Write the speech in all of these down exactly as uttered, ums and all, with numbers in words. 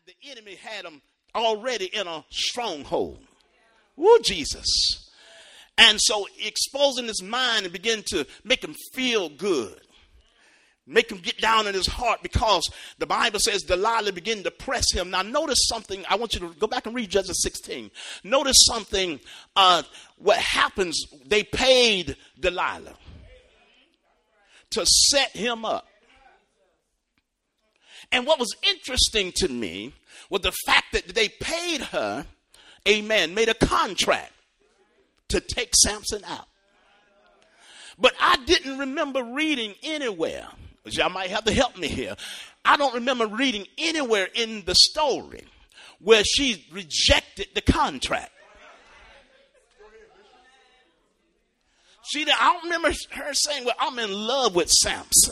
the enemy had him already in a stronghold. Woo, Jesus. And so exposing his mind and begin to make him feel good. Make him get down in his heart, because the Bible says Delilah began to press him. Now notice something. I want you to go back and read Judges sixteen. Notice something. Uh, what happens, they paid Delilah to set him up. And what was interesting to me was the fact that they paid her, amen, made a contract to take Samson out. But I didn't remember reading anywhere. Y'all might have to help me here. I don't remember reading anywhere in the story where she rejected the contract. She, I don't remember her saying, well, I'm in love with Samson.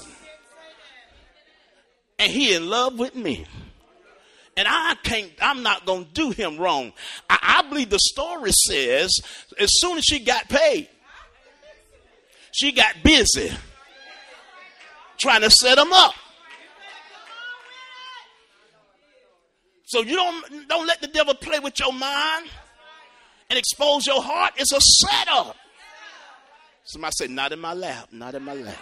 And he in love with me. And I can't, I'm not going to do him wrong. I, I believe the story says as soon as she got paid, she got busy trying to set him up. So you don't, don't let the devil play with your mind and expose your heart. It's a setup. Somebody say, not in my lap, not in my lap.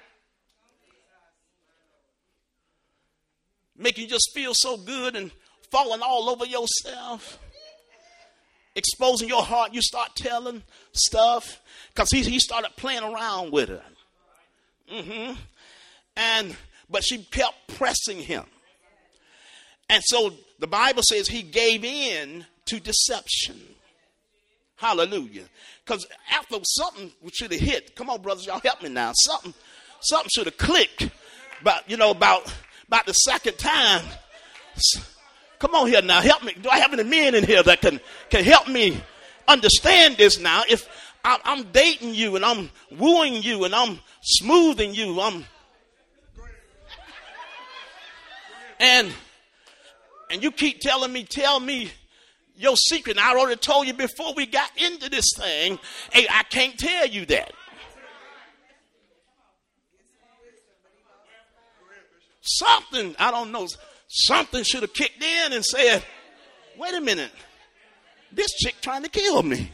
Make you just feel so good and falling all over yourself. Exposing your heart, you start telling stuff. Because he, he started playing around with her. Mm-hmm. And but she kept pressing him. And so the Bible says he gave in to deception. Hallelujah. Because after something should have hit. Come on, brothers, y'all help me now. Something, something should have clicked. About, you know, about, about the second time. Come on here now. Help me. Do I have any men in here that can, can help me understand this now? If I, I'm dating you and I'm wooing you and I'm smoothing you, I'm And and you keep telling me, tell me your secret. And I already told you before we got into this thing, hey, I can't tell you that. Something, I don't know, something should have kicked in and said, wait a minute, this chick trying to kill me.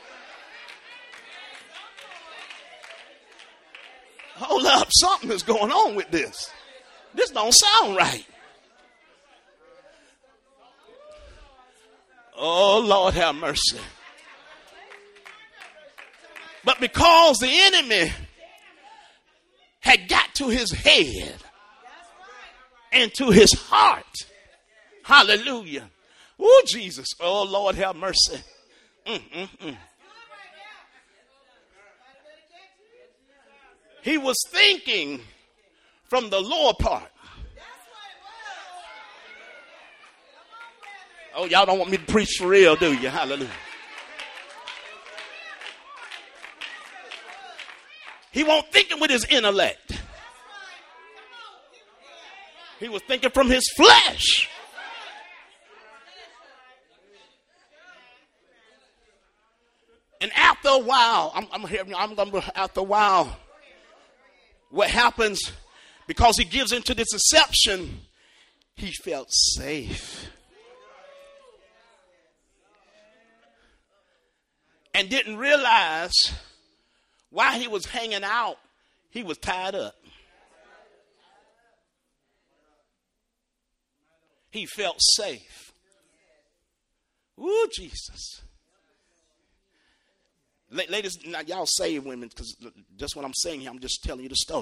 Hold up, something is going on with this. This don't sound right. Oh, Lord have mercy. But because the enemy had got to his head and to his heart, hallelujah. Oh, Jesus. Oh, Lord have mercy. Mm, mm, mm. He was thinking from the lower part. Oh, y'all don't want me to preach for real, do you? Hallelujah. He wasn't thinking with his intellect. He was thinking from his flesh. And after a while, I'm, I'm here. I'm going to. After a while, what happens? Because he gives into this deception, he felt safe. And didn't realize while he was hanging out, he was tied up. He felt safe. Ooh, Jesus. Ladies, now y'all say women, because just what I'm saying here, I'm just telling you the story.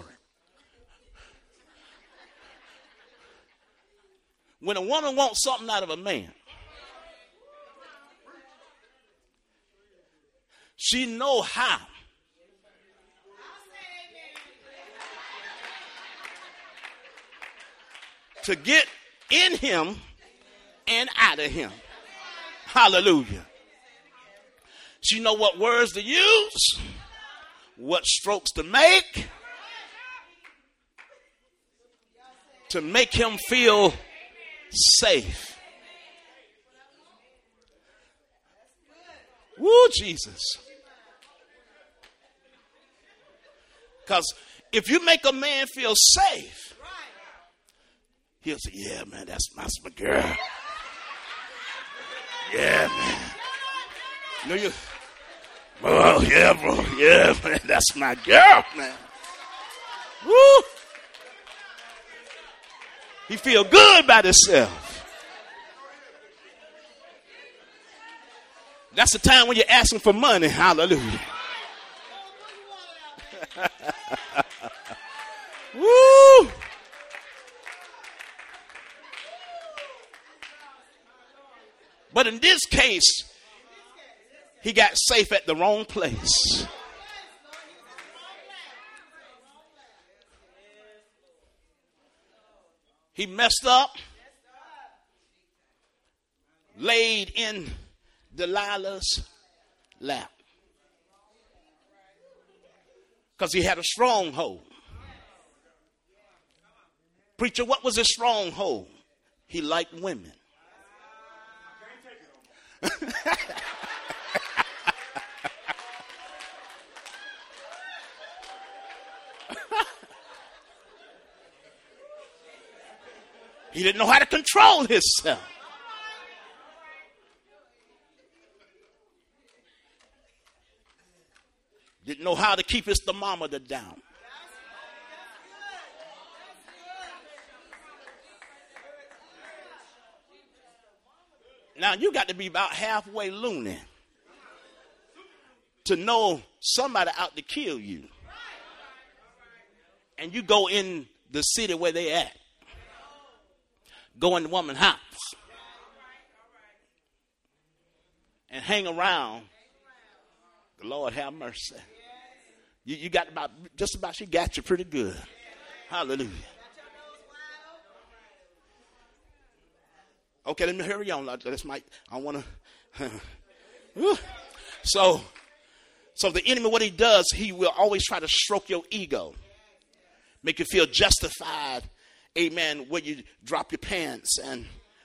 When a woman wants something out of a man, she know how to get in him and out of him. Hallelujah. She know what words to use, what strokes to make, to make him feel safe. Woo, Jesus. Because if you make a man feel safe, he'll say, yeah, man, that's, that's my girl. Yeah, man. You know you. Oh, yeah, bro. Yeah, man. That's my girl, man. Woo. He feel good about himself. That's the time when you're asking for money. Hallelujah. Woo. But in this case, he got safe at the wrong place. He messed up, laid in Delilah's lap because he had a stronghold. Preacher, what was his stronghold? He liked women. He didn't know how to control himself. Didn't know how to keep his thermometer down. Now, you got to be about halfway loony to know somebody out to kill you. And you go in the city where they at. Go in the woman's house. And hang around. The Lord have mercy. You, you got about, just about, she got you pretty good. Hallelujah. Okay, let me hurry on. This might, I want to. so, so the enemy, what he does, he will always try to stroke your ego. Make you feel justified. Amen. Where you drop your pants and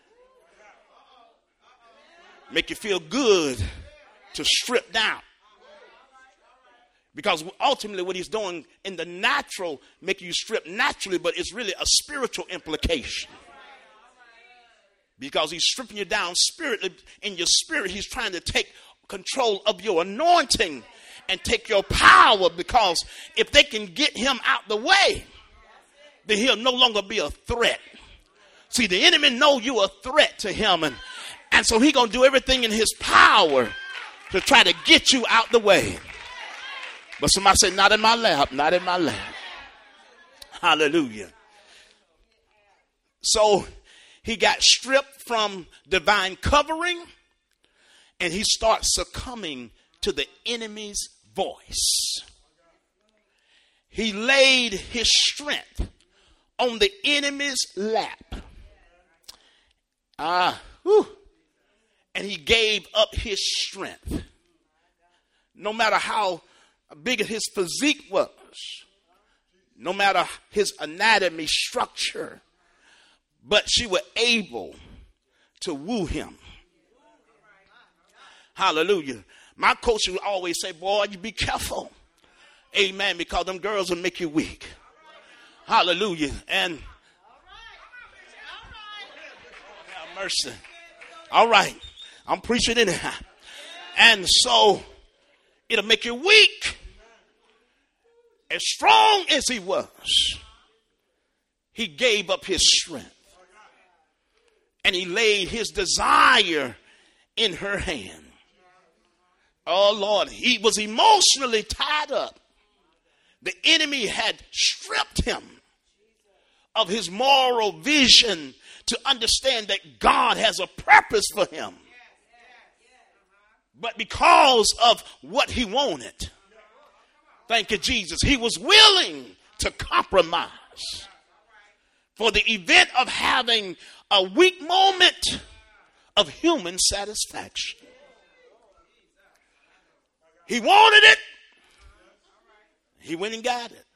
make you feel good to strip down. Because ultimately what he's doing in the natural, making you strip naturally, but it's really a spiritual implication. Because he's stripping you down spiritually. In your spirit, he's trying to take control of your anointing and take your power. Because if they can get him out the way, then he'll no longer be a threat. See, the enemy know you're a threat to him. And, and so he's going to do everything in his power to try to get you out the way. But somebody say, not in my lap, not in my lap. Hallelujah. So he got stripped from divine covering and he starts succumbing to the enemy's voice. He laid his strength on the enemy's lap. Ah, whew. And he gave up his strength. No matter how big his physique was, no matter his anatomy structure, but she was able to woo him. Hallelujah. My coach would always say, boy, you be careful. Amen. Because them girls will make you weak. Hallelujah. And have mercy. All right. I'm preaching anyhow. And so it'll make you weak. As strong as he was, he gave up his strength. And he laid his desire in her hand. Oh, Lord, he was emotionally tied up. The enemy had stripped him of his moral vision to understand that God has a purpose for him. But because of what he wanted, thank you, Jesus, he was willing to compromise for the event of having a weak moment of human satisfaction. He wanted it. He went and got it.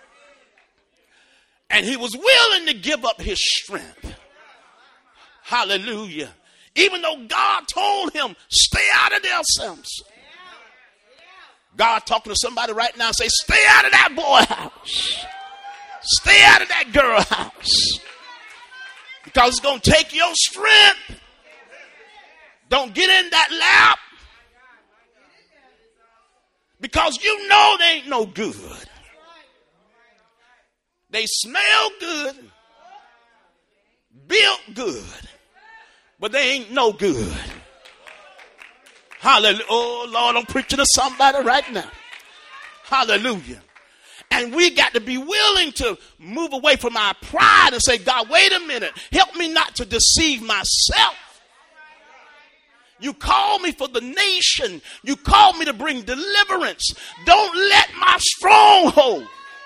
And he was willing to give up his strength. Hallelujah. Even though God told him, stay out of there, Samson. God talking to somebody right now, say, stay out of that boy house. Stay out of that girl house. Because it's going to take your strength. Don't get in that lap because you know they ain't no good. They smell good, built good, but they ain't no good. Hallelujah. Oh, Lord, I'm preaching to somebody right now. Hallelujah. And we got to be willing to move away from our pride and say, God, wait a minute. Help me not to deceive myself. You called me for the nation. You called me to bring deliverance. Don't let my stronghold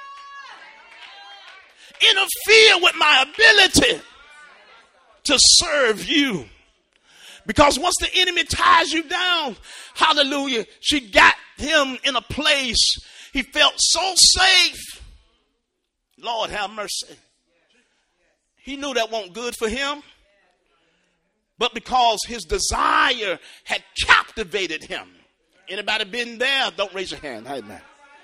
interfere with my ability to serve you. Because once the enemy ties you down, hallelujah, she got him in a place he felt so safe. Lord have mercy. He knew that wasn't good for him. But because his desire had captivated him. Anybody been there? Don't raise your hand. Amen.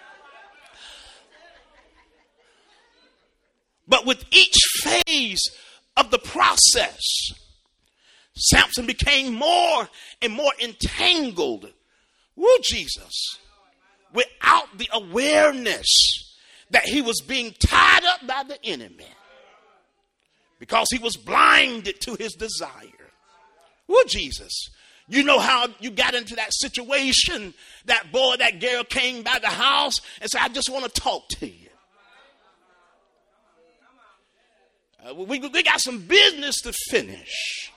But with each phase of the process, Samson became more and more entangled. Woo, Jesus. Without the awareness that he was being tied up by the enemy. Because he was blinded to his desire. Woo, Jesus. You know how you got into that situation. That boy, that girl came by the house and said, I just want to talk to you. Uh, we, we got some business to finish.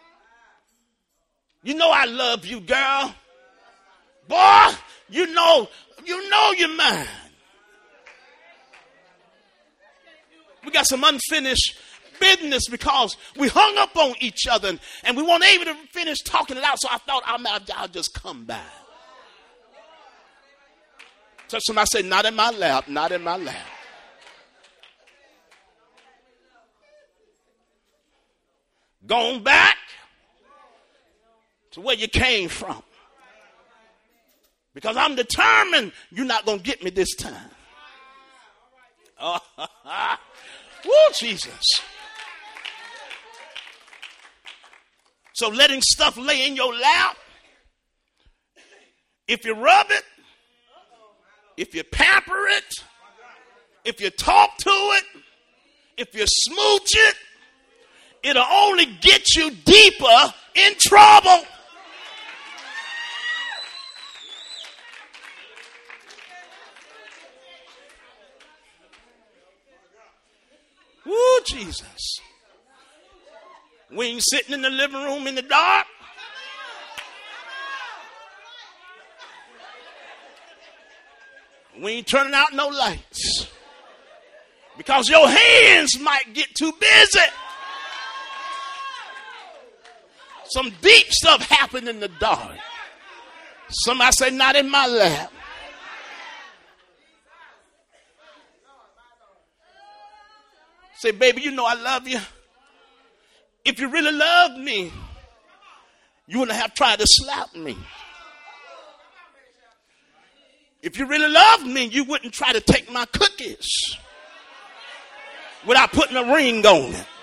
You know I love you, girl. Boy, you know, you know you're mine. We got some unfinished business because we hung up on each other and, and we weren't able to finish talking it out. So I thought I'll, I'll just come by. So somebody said, not in my lap, not in my lap. Going back to where you came from. Because I'm determined you're not going to get me this time. Oh, woo, Jesus. So letting stuff lay in your lap, if you rub it, if you pamper it, if you talk to it, if you smooch it, it'll only get you deeper in trouble. Woo, Jesus. We ain't sitting in the living room in the dark. We ain't turning out no lights. Because your hands might get too busy. Some deep stuff happened in the dark. Somebody say, not in my lap. Say, baby, you know I love you. If you really loved me, you wouldn't have tried to slap me. If you really loved me, you wouldn't try to take my cookies without putting a ring on it.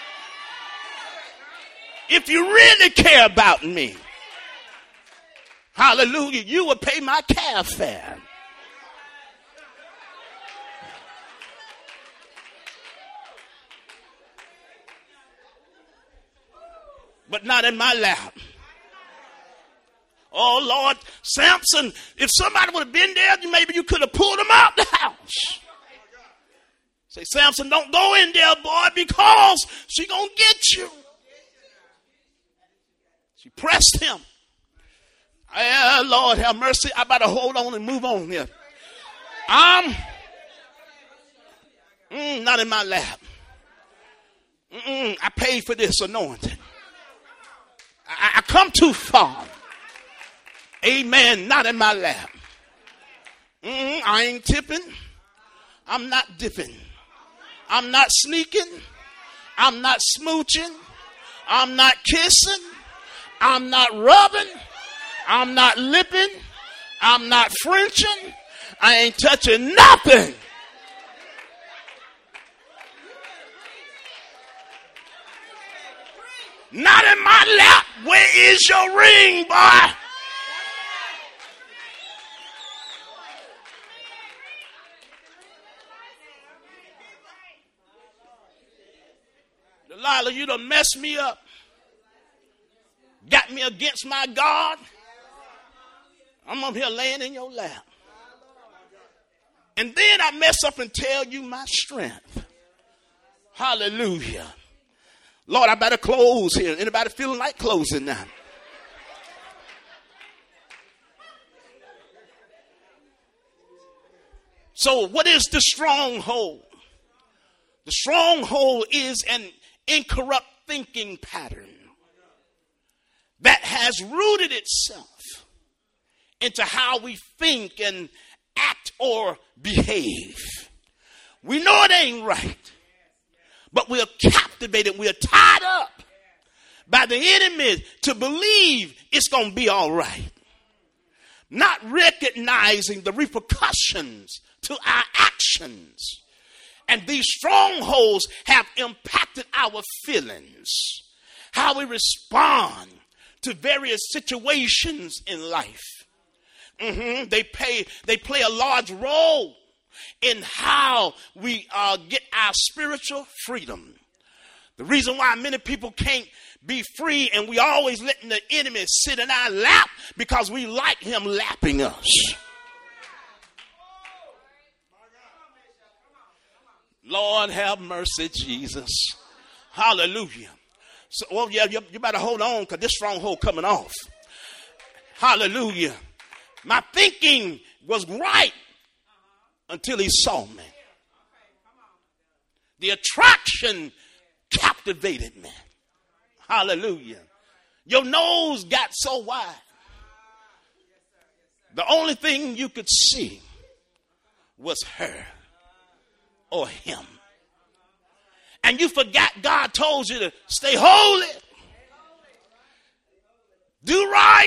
If you really care about me, hallelujah, you would pay my cab fare. But not in my lap. Oh, Lord, Samson, if somebody would have been there, maybe you could have pulled him out the house. Say, Samson, don't go in there, boy, because she's going to get you. She pressed him. Ah, Lord, have mercy. I better hold on and move on here. I'm mm, not in my lap. Mm-mm, I paid for this anointing. I, I come too far. Amen. Not in my lap. Mm, I ain't tipping. I'm not dipping. I'm not sneaking. I'm not smooching. I'm not kissing. I'm not rubbing. I'm not lipping. I'm not Frenching. I ain't touching nothing. Not in my lap. Where is your ring, boy? Delilah, you done messed me up. Got me against my God. I'm up here laying in your lap. And then I mess up and tell you my strength. Hallelujah. Lord, I better close here. Anybody feeling like closing now? So what is the stronghold? The stronghold is an incorrupt thinking pattern that has rooted itself into how we think and act or behave. We know it ain't right, but we're captivated, we're tied up by the enemy to believe it's going to be all right, not recognizing the repercussions to our actions. And these strongholds have impacted our feelings, how we respond to various situations in life. Mm-hmm. They pay, they play a large role in how we uh, get our spiritual freedom. The reason why many people can't be free and we always letting the enemy sit in our lap because we like him lapping us. Lord have mercy, Jesus. Hallelujah. So, well, yeah, you, you better hold on because this stronghold coming off. Hallelujah. My thinking was right until he saw me. The attraction captivated me. Hallelujah. Your nose got so wide. The only thing you could see was her or him. And you forgot God told you to stay holy. Do right.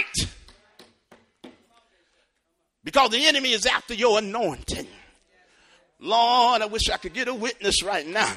Because the enemy is after your anointing. Lord, I wish I could get a witness right now.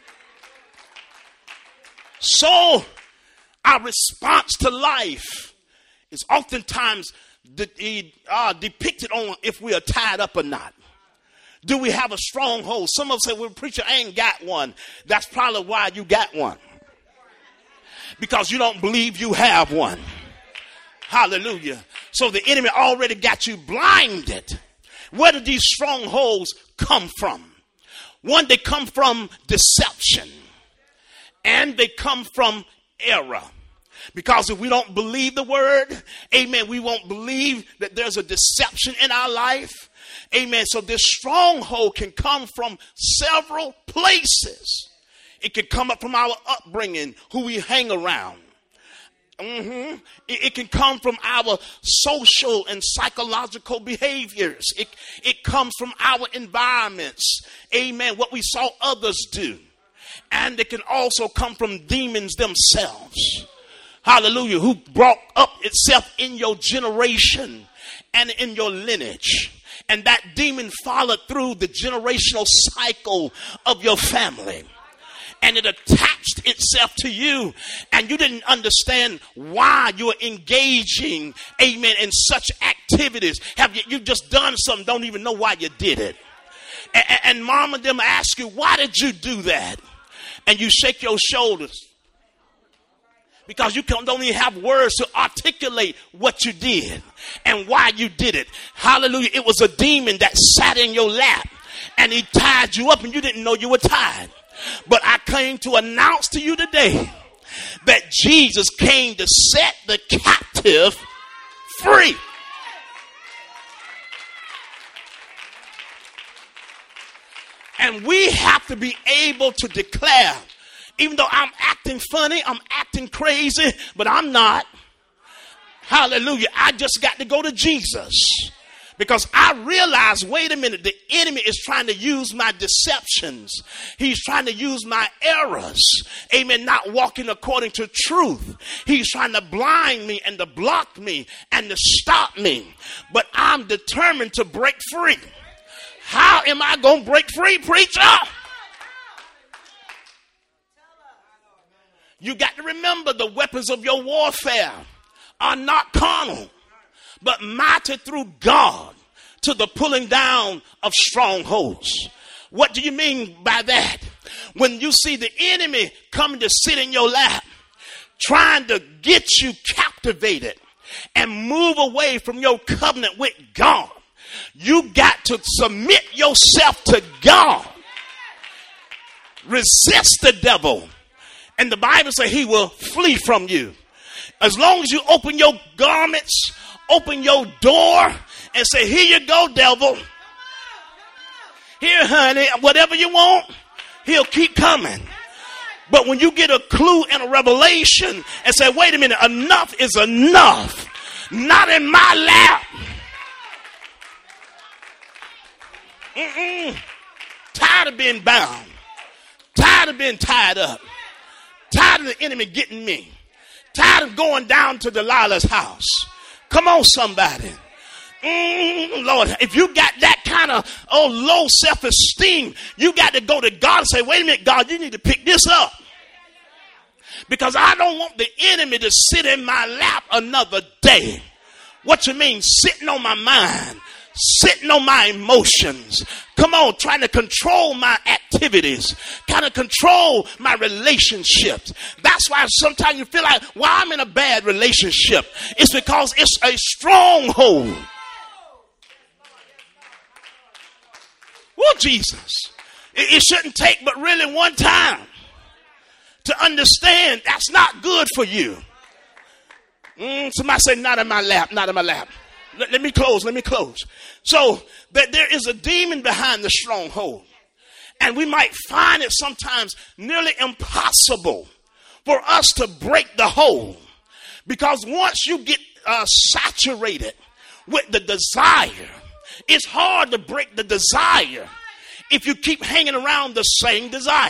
So, our response to life is oftentimes de- uh, depicted on if we are tied up or not. Do we have a stronghold? Some of us say, well, preacher, I ain't got one. That's probably why you got one. Because you don't believe you have one. Hallelujah. So the enemy already got you blinded. Where do these strongholds come from? One, they come from deception. And they come from error. Because if we don't believe the word, amen, we won't believe that there's a deception in our life. Amen. So this stronghold can come from several places. It can come up from our upbringing, who we hang around. Mm-hmm. It, it can come from our social and psychological behaviors. It, it comes from our environments. Amen. What we saw others do. And it can also come from demons themselves. Hallelujah. Who brought up itself in your generation and in your lineage. And that demon followed through the generational cycle of your family. And it attached itself to you. And you didn't understand why you were engaging, amen, in such activities. Have you, you just done something, don't even know why you did it. And, and mom and them ask you, why did you do that? And you shake your shoulders. Because you don't even have words to articulate what you did and why you did it. Hallelujah. It was a demon that sat in your lap and he tied you up and you didn't know you were tied. But I came to announce to you today that Jesus came to set the captive free. And we have to be able to declare, even though I'm acting funny, I'm acting crazy, but I'm not. Hallelujah. I just got to go to Jesus. Because I realize, wait a minute, the enemy is trying to use my deceptions. He's trying to use my errors. Amen. Not walking according to truth. He's trying to blind me and to block me and to stop me. But I'm determined to break free. How am I going to break free, preacher? You got to remember the weapons of your warfare are not carnal, but mighty through God to the pulling down of strongholds. What do you mean by that? When you see the enemy coming to sit in your lap, trying to get you captivated and move away from your covenant with God, you got to submit yourself to God. Resist the devil, and the Bible says he will flee from you. As long as you open your garments, open your door, and say, here you go, devil. Here, honey, whatever you want, he'll keep coming. But when you get a clue and a revelation and say, wait a minute, enough is enough. Not in my lap. Mm-mm. Tired of being bound. Tired of being tied up. Tired of the enemy getting me. Tired of going down to Delilah's house. Come on, somebody. Mm, Lord, if you got that kind of oh low self-esteem, you got to go to God and say, wait a minute, God, you need to pick this up. Because I don't want the enemy to sit in my lap another day. What you mean? Sitting on my mind. Sitting on my emotions. Come on, trying to control my activities. Kind of control my relationships. That's why sometimes you feel like, well, I'm in a bad relationship. It's because it's a stronghold. Oh, Jesus. It, it shouldn't take but really one time to understand that's not good for you. Mm, somebody say, not in my lap, not in my lap. Let, let me close, let me close. So that there is a demon behind the stronghold. And we might find it sometimes nearly impossible for us to break the hold. Because once you get uh, saturated with the desire, it's hard to break the desire if you keep hanging around the same desire.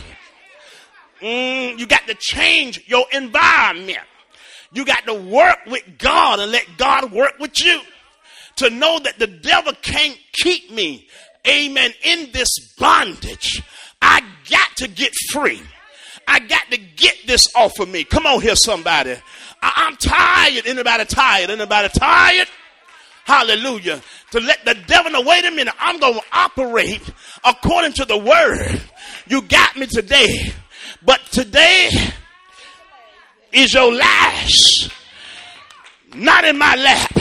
Mm, you got to change your environment. You got to work with God and let God work with you to know that the devil can't keep me, amen, in this bondage. I got to get free. I got to get this off of me. Come on here, somebody. I- I'm tired. Anybody tired? Anybody tired? Hallelujah. To let the devil know, wait a minute, I'm going to operate according to the word. You got me today. But today is your last. Not in my lap.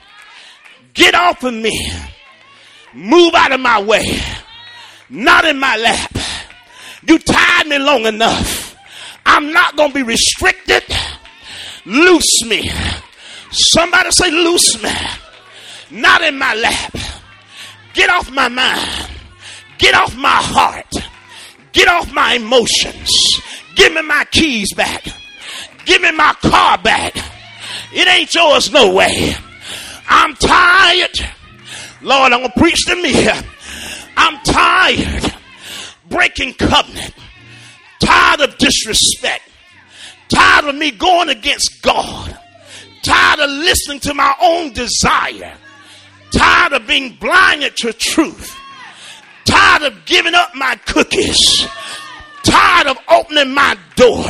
Get off of me. Move out of my way. Not in my lap. You tied me long enough. I'm not going to be restricted. Loose me. Somebody say, loose me. Not in my lap. Get off my mind. Get off my heart. Get off my emotions. Give me my keys back. Give me my car back. It ain't yours no way. I'm tired. Lord, I'm going to preach to me. I'm tired. Breaking covenant. Tired of disrespect. Tired of me going against God. Tired of listening to my own desire. Tired of being blinded to truth. Tired of giving up my cookies. Tired of opening my door.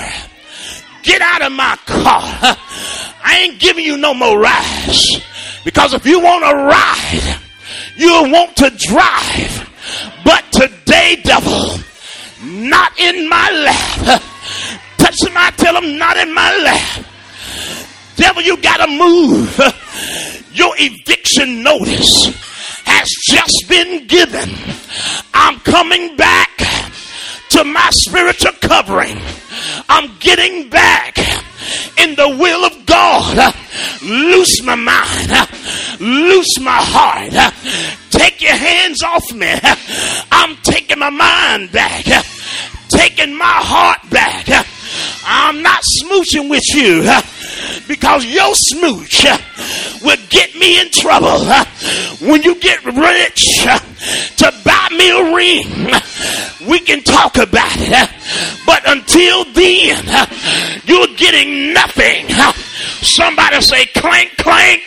Get out of my car. I ain't giving you no more rides. Because if you want to ride, you'll want to drive. But today, devil, not in my lap. Touch somebody, tell them, not in my lap. Devil, you got to move. Your eviction notice has just been given. I'm coming back to my spiritual covering. I'm getting back in the will of God. Loose my mind. Loose my heart. Take your hands off me. I'm taking my mind back. Taking my heart back. I'm not smooching with you because your smooch will get me in trouble. When you get rich to buy me a ring, we can talk about it. But until then, you're getting nothing. Somebody say clank, clank.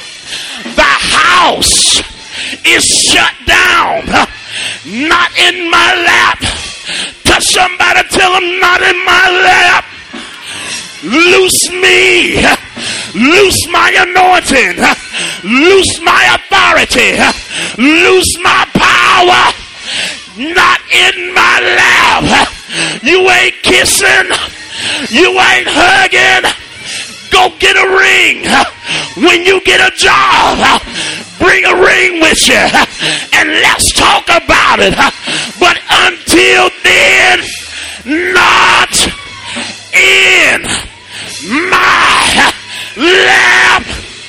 The house is shut down. Not in my lap. Touch somebody, tell them not in my lap. Loose me. Loose my anointing. Loose my authority. Loose my power. Not in my lap. You ain't kissing. You ain't hugging. Go get a ring. When you get a job, bring a ring with you and let's talk about it. But until then, not in my lap.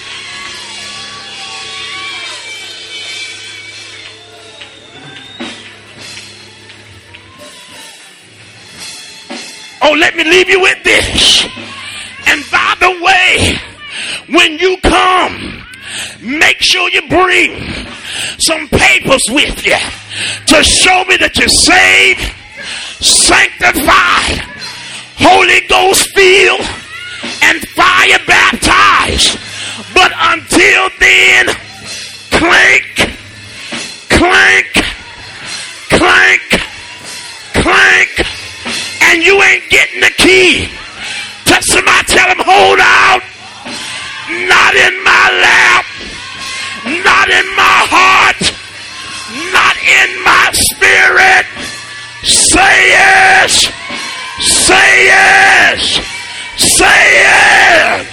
Oh, let me leave you with this. And by the way, when you come, make sure you bring some papers with you to show me that you're saved, sanctified, Holy Ghost filled, and fire baptized. But until then, clank, clank, clank, clank, and you ain't getting the key. Touch somebody, tell them, hold out. Not in my lap, not in my heart, not in my spirit. Say yes, say yes, say yes.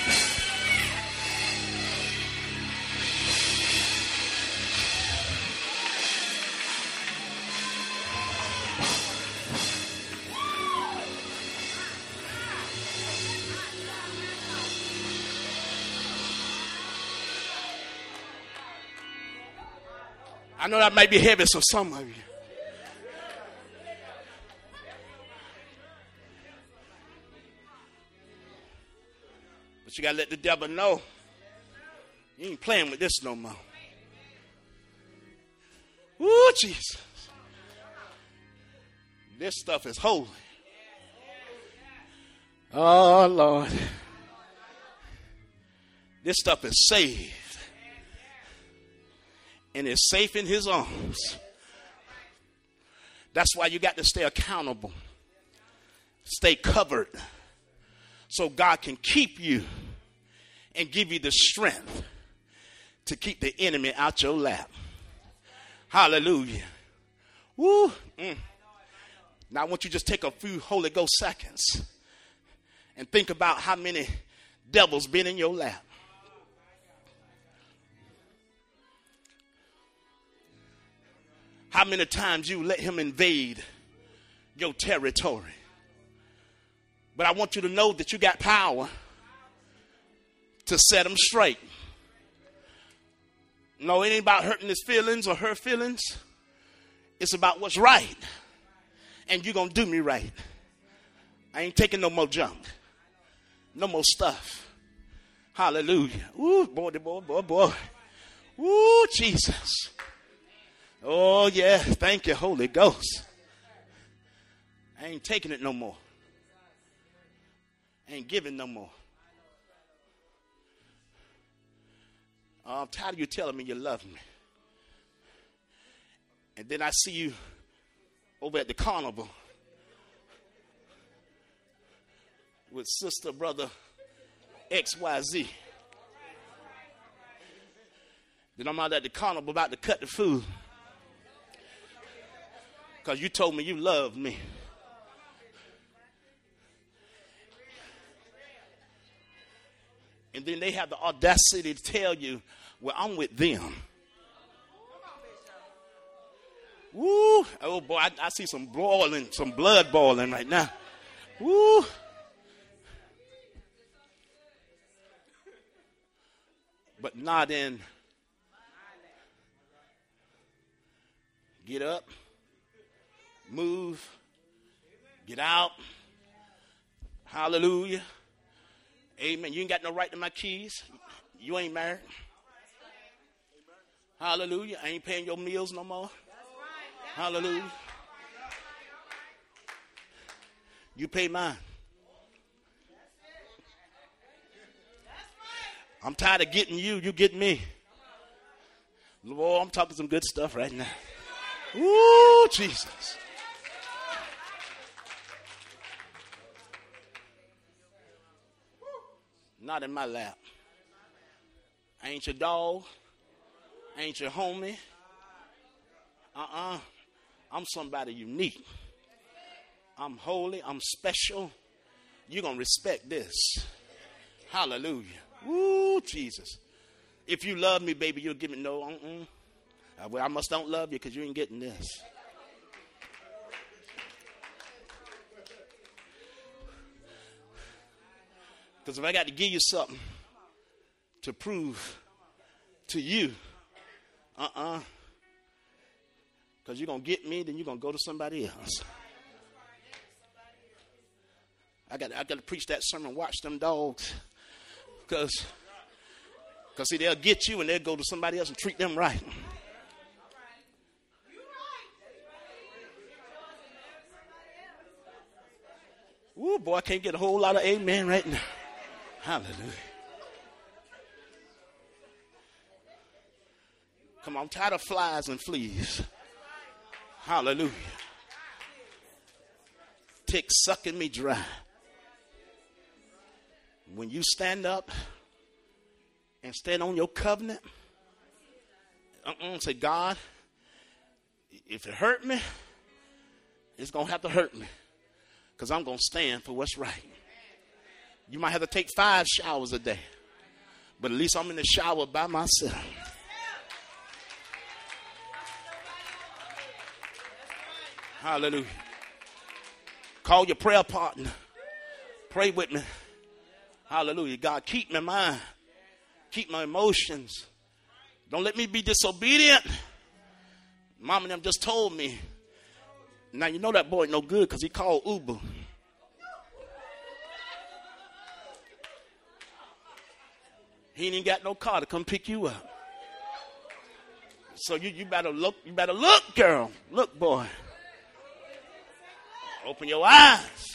I know that might be heavy for some of you. But you got to let the devil know you ain't playing with this no more. Ooh, Jesus. This stuff is holy. Oh, Lord. This stuff is saved. And is safe in his arms. That's why you got to stay accountable. Stay covered. So God can keep you and give you the strength to keep the enemy out your lap. Hallelujah. Woo. Mm. Now I want you to just take a few Holy Ghost seconds and think about how many devils been in your lap. How many times you let him invade your territory. But I want you to know that you got power to set him straight. No, it ain't about hurting his feelings or her feelings. It's about what's right. And you're going to do me right. I ain't taking no more junk. No more stuff. Hallelujah. Ooh, boy, boy, boy, boy. Ooh, Jesus. Oh, yeah. Thank you, Holy Ghost. I ain't taking it no more. I ain't giving no more. Oh, I'm tired of you telling me you love me. And then I see you over at the carnival with sister, brother, X Y Z. Then I'm out at the carnival about to cut the food. Because you told me you loved me. And then they have the audacity to tell you, well, I'm with them. Woo. Oh, boy, I, I see some boiling, some blood boiling right now. Woo. But not in. Get up. Move. Get out. Hallelujah. Amen. You ain't got no right to my keys. You ain't married. Hallelujah. I ain't paying your meals no more. Hallelujah. You pay mine. I'm tired of getting you. You get me. Lord, I'm talking some good stuff right now. Woo, Jesus. Not in my lap. I ain't your dog. I ain't your homie. Uh-uh. I'm somebody unique. I'm holy. I'm special. You're going to respect this. Hallelujah. Woo, Jesus. If you love me, baby, you'll give me no. Uh-uh. Uh, well, I must don't love you because you ain't getting this. Because if I got to give you something to prove to you, uh-uh. Because you're going to get me, then you're going to go to somebody else. I got I got to preach that sermon, watch them dogs. Because, because see, they'll get you and they'll go to somebody else and treat them right. Ooh, boy, I can't get a whole lot of amen right now. Hallelujah. Come on, I'm tired of flies and fleas. Hallelujah. Ticks sucking me dry. When you stand up and stand on your covenant, uh-uh, say, God, if it hurt me, it's going to have to hurt me. Because I'm going to stand for what's right. You might have to take five showers a day. But at least I'm in the shower by myself. Hallelujah. Call your prayer partner. Pray with me. Hallelujah. God, keep my mind. Keep my emotions. Don't let me be disobedient. Mom and them just told me. Now, you know that boy no good because he called Uber. He ain't even got no car to come pick you up. So you, you better look, you better look, girl. Look, boy. Open your eyes.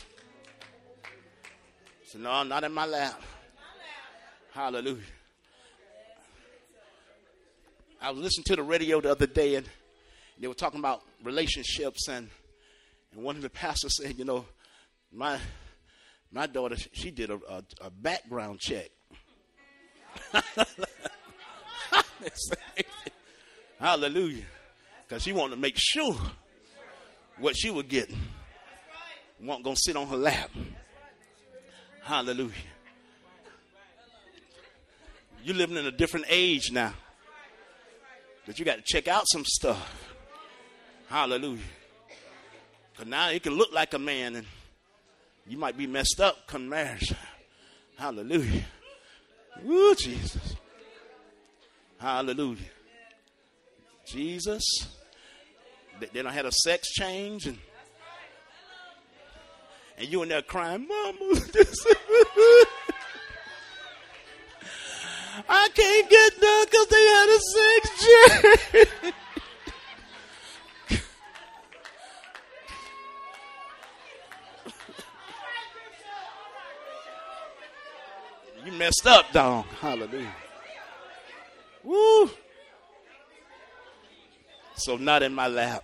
So no, not in my lap. Hallelujah. I was listening to the radio the other day, and they were talking about relationships, and and one of the pastors said, you know, my my daughter, she did a, a, a background check. Hallelujah. Because she wanted to make sure what she was getting wasn't going to sit on her lap. Hallelujah. You're living in a different age now that you got to check out some stuff. Hallelujah. Because now it can look like a man and you might be messed up come marriage. Hallelujah. Woo, Jesus. Hallelujah. Jesus. They done had a sex change and and you in there crying, Mama. I can't get done because they had a sex change. You messed up, dog. Hallelujah. Woo. So not in my lap.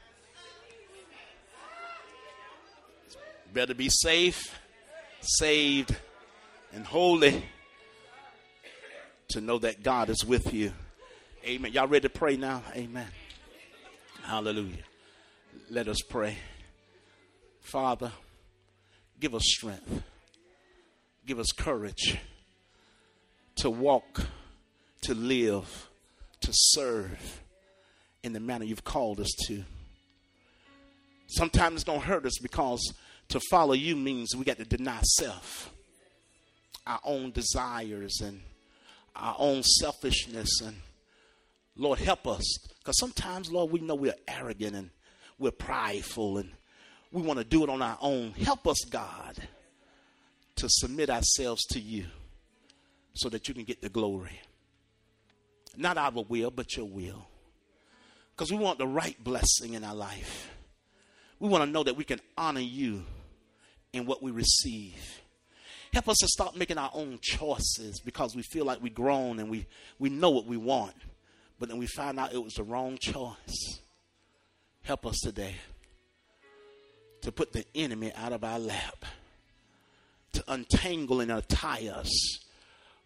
Better be safe, saved, and holy to know that God is with you. Amen. Y'all ready to pray now? Amen. Hallelujah. Let us pray. Father, give us strength. Give us courage to walk, to live, to serve in the manner you've called us to. Sometimes it's going to hurt us because to follow you means we got to deny self, our own desires and our own selfishness. And Lord, help us. Because sometimes, Lord, we know we're arrogant and we're prideful and we want to do it on our own. Help us, God, to submit ourselves to you so that you can get the glory. Not our will, but your will. Because we want the right blessing in our life. We want to know that we can honor you in what we receive. Help us to stop making our own choices because we feel like we've grown and we, we know what we want. But then we find out it was the wrong choice. Help us today to put the enemy out of our lap, to untangle and untie us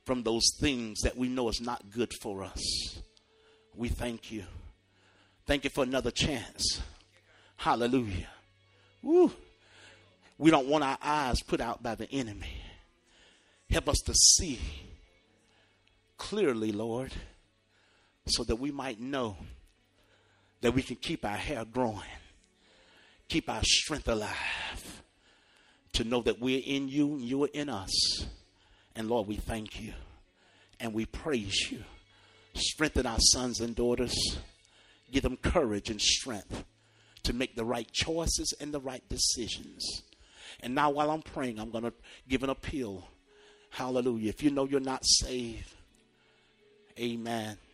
from those things that we know is not good for us. We thank you. Thank you for another chance. Hallelujah. Woo. We don't want our eyes put out by the enemy. Help us to see clearly, Lord, so that we might know that we can keep our hair growing, keep our strength alive, to know that we're in you and you are in us. And Lord, we thank you and we praise you. Strengthen our sons and daughters. Give them courage and strength to make the right choices and the right decisions. And now while I'm praying, I'm going to give an appeal. Hallelujah. If you know you're not saved, amen.